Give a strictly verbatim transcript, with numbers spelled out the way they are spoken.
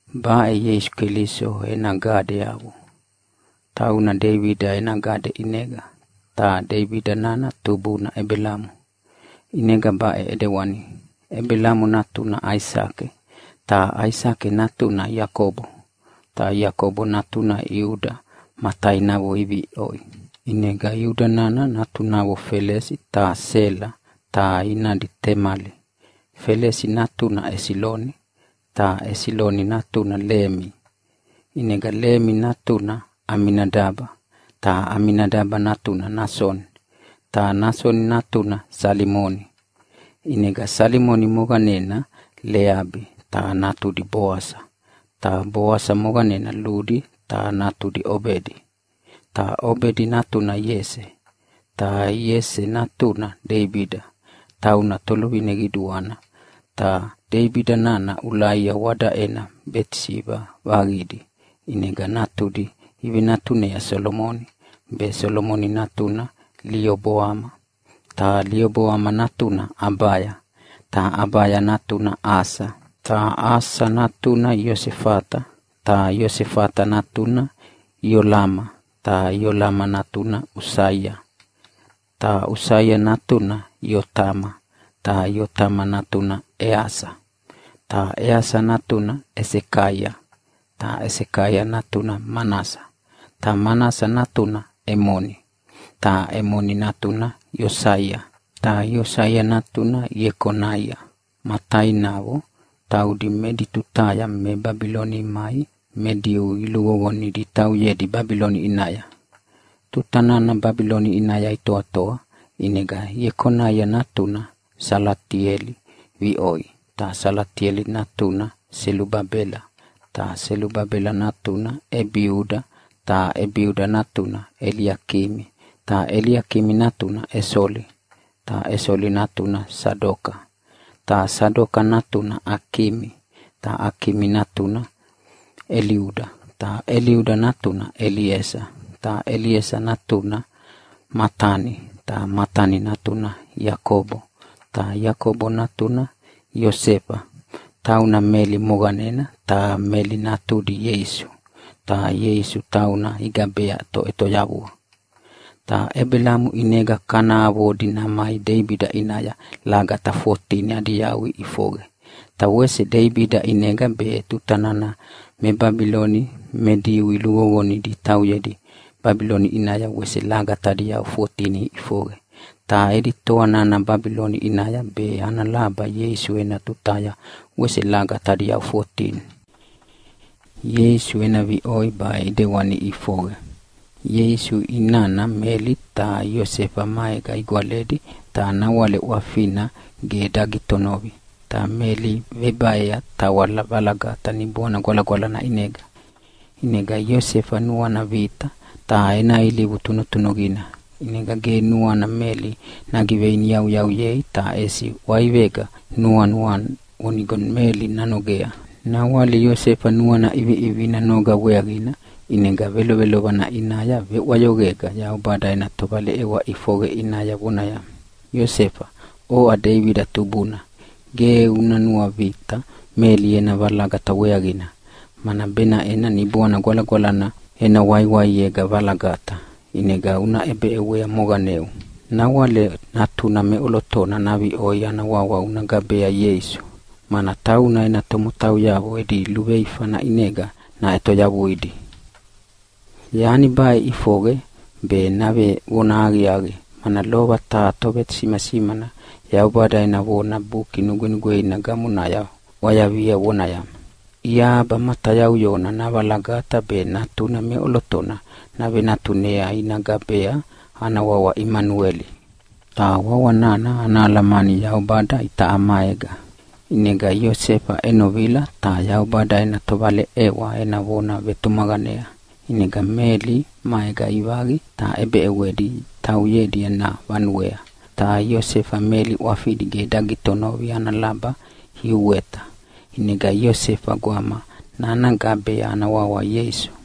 Ba e Yesu Keliso ena gade yawo. Tauna Davida ena gade inega. Ta Davida nana tubuna ebelamu. Inega ba e edewani. Ebelamu natuna Isake. Ta Isake natuna Yakobo. Ta Yakobo natuna Yuda. Matai nabo ibi oi. Inega Yuda nana natunabo Felesi ta Sela. Ta inadi Temali. Felesi natuna Esiloni. Ta Esiloni natuna Lemi. Inega Lemi natuna Aminadaba. Ta Aminadaba natuna Nason. Ta Nason natuna Salimoni. Inega Salimoni moganena Leabi. Ta natudi Boasa. Ta Boasa moganena Ludi. Ta natudi Obedi. Ta Obedi natuna Yese. Ta Yese natuna Davida. Tauna tolubine giduana. Ta Davida nana Ulaya wada ena Betsiba wagidi. Inega natudi ibi natune ya Solomoni. Be Solomoni natuna Lioboama. Ta Lioboama natuna Abaya. Ta Abaya natuna Asa. Ta Asa natuna Yosefata. Ta Yosefata natuna Yolama. Ta Yolama natuna Usaya. Ta Usaya natuna Yotama. Ta Yotama natuna Easa. Ta Easa natuna Esekaya. Ta Esekaya natuna Manasa. Ta Manasa natuna Emoni. Ta Emoni natuna Yosaya. Ta Yosaya natuna Yekonaya. Matai nabo taudi medi tutaya me Babiloni mai. Mediu iluwoni di tau ye di Babiloni inaya. Tutanana Babiloni inaya itoa toa. Inega Yekonaya natuna Salatieli vioi. Ta Salatieli natuna Selubabela. Ta Selubabela natuna Ebiuda. Ta Ebiuda natuna Eliakimi. Ta Eliakimi natuna Esoli. Ta Esoli natuna Sadoka. Ta Sadoka natuna Akimi. Ta Akimi natuna Eliuda. Ta Eliuda natuna Eliesa. Ta Eliesa natuna Matani. Ta Matani natuna Yakobo. Ta Yakobo natuna Yosepa. Tauna Meli moganena. Ta Meli natudi Yesu. Ta Yesu tauna igabea to eto yabu. Ta Ebelamu inega kana avodi na mai Davida inaya laga ta fourteen adi yawi ifoge. Ta wese Davida inega be tutanana me Babiloni mediu iluwoni di tau yedi. Babiloni inaya wese laga tadi yaw fourteen ifoge. Ta edi toa nana Babiloni inaya be analaba Yesu ena tutaya wese laga tadi yaw fourteen. Yesu ena vi oi ba edewani ifoge. Yesu inana Meli ta Yosefa maega igwaledi ta nawale wafina gedagi tonovi. Ta Meli vebaya ta wala balaga ta nibona gwala gwala na inega. Inega Yosefa nuwana vita ta ena ili butuno tunogina. Inega ge nuwana Meli nagiveini yau yau yei ta esi waivega nuwan nuwan unigon Meli nanogea. Nawale Yosefa nuwana ivi ivi nanoga weagina. Inega velo velo wana inaya ve wayogega ya ubada ina tobale ewa ifoge inaya bunaya. Yosefa o a Davida tubuna. Ge unanua vita Meli ena valaga taweagina. Mana bena ena nibuana gwala gwala na ena waiwai yega valagata. Inega una ebe ewea moganeu. Nawale natuna me olotona navi oyana wawa unagabea Yesu. Mana tauna ena tomutau yabo edi lubeifa na inega na eto yabu idi. Yani bai ifoge be nabe wona agi agi. Mana loba ta tobet sima sima na ya ubada ina wona buki nugunugwe ina gamuna ya waya via wona ya. Ia ba mata ya uyona na balagata be natuna me olotona nabe natunea ina gabea ana wawa Immanueli. Ta wawa nana ana alamani ya ubada ita amaega. Inega Yosefa enovila ta ya ubada ina tobale ewa ena wona vetumaganea. Inega Meli maega ibagi ta ebe ewedi tau yedi ena wanuea. Ta Yosefa Meli wafidi gedagi tonovi analaba hiuweta. Inega Yosefa guama na anagabe ana wawa Yesu.